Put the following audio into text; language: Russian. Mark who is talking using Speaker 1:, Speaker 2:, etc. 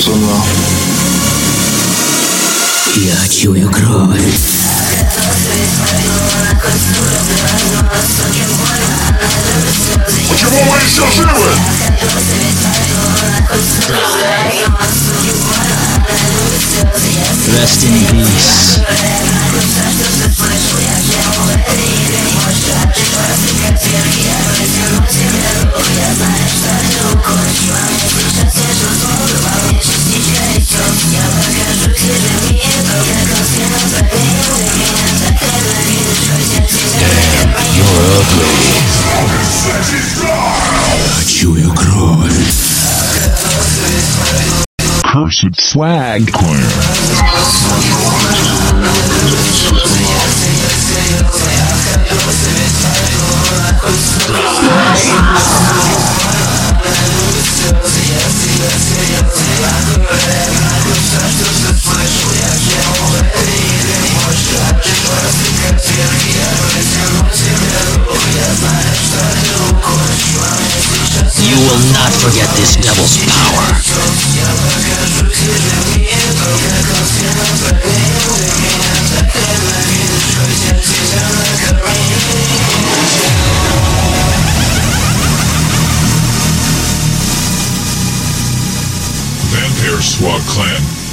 Speaker 1: цена.
Speaker 2: Я чую кровь.
Speaker 1: Почему вы еще живы?
Speaker 2: Rest in peace. You're ugly. Я чую кровь.
Speaker 3: Cursed Swag Clan.
Speaker 2: You will not forget this devil's power.
Speaker 3: Vampire Swag Clan.